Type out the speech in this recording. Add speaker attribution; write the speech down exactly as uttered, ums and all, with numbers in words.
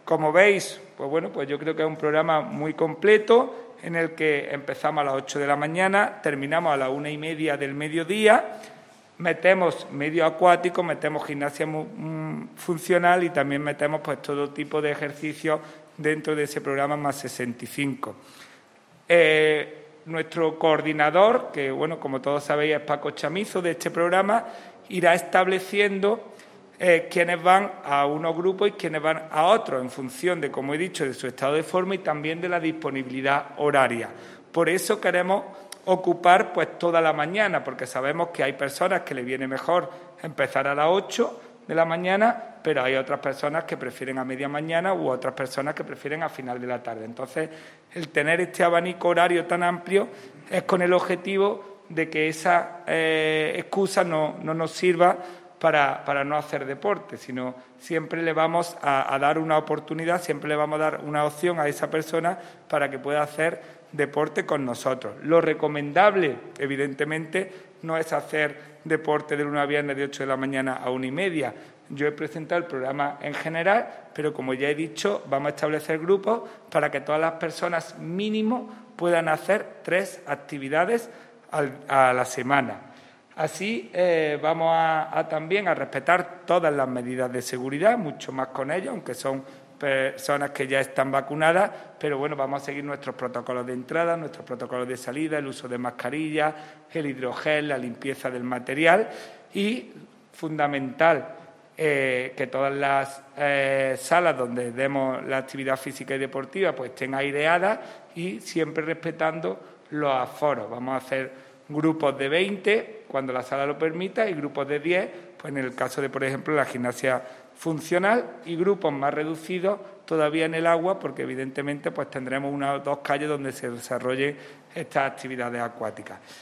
Speaker 1: Como veis, pues bueno, pues yo creo que es un programa muy completo en el que empezamos a las ocho de la mañana, terminamos a las una y media del mediodía, metemos medio acuático, metemos gimnasia funcional y también metemos pues todo tipo de ejercicios dentro de ese programa más sesenta y cinco. Eh, nuestro coordinador, que bueno, como todos sabéis es Paco Chamizo de este programa, irá estableciendo eh, quiénes van a unos grupos y quiénes van a otros, en función de, como he dicho, de su estado de forma y también de la disponibilidad horaria. Por eso queremos ocupar pues toda la mañana, porque sabemos que hay personas que le viene mejor empezar a las ocho de la mañana, pero hay otras personas que prefieren a media mañana u otras personas que prefieren a final de la tarde. Entonces, el tener este abanico horario tan amplio es con el objetivo de que esa eh, excusa no, no nos sirva para, para no hacer deporte, sino siempre le vamos a, a dar una oportunidad, siempre le vamos a dar una opción a esa persona para que pueda hacer deporte con nosotros. Lo recomendable, evidentemente, no es hacer deporte de lunes a viernes de ocho de la mañana a una y media. Yo he presentado el programa en general, pero como ya he dicho, vamos a establecer grupos para que todas las personas mínimo puedan hacer tres actividades al, a la semana. Así eh, vamos a, a también a respetar todas las medidas de seguridad, mucho más con ellos, aunque son personas que ya están vacunadas, pero bueno, vamos a seguir nuestros protocolos de entrada, nuestros protocolos de salida, el uso de mascarillas, el hidrogel, la limpieza del material y, fundamental, eh, que todas las eh, salas donde demos la actividad física y deportiva pues estén aireadas y siempre respetando los aforos. Vamos a hacer grupos de veinte cuando la sala lo permita y grupos de diez, pues en el caso de, por ejemplo, la gimnasia funcional, y grupos más reducidos todavía en el agua, porque evidentemente pues tendremos una o dos calles donde se desarrollen estas actividades acuáticas.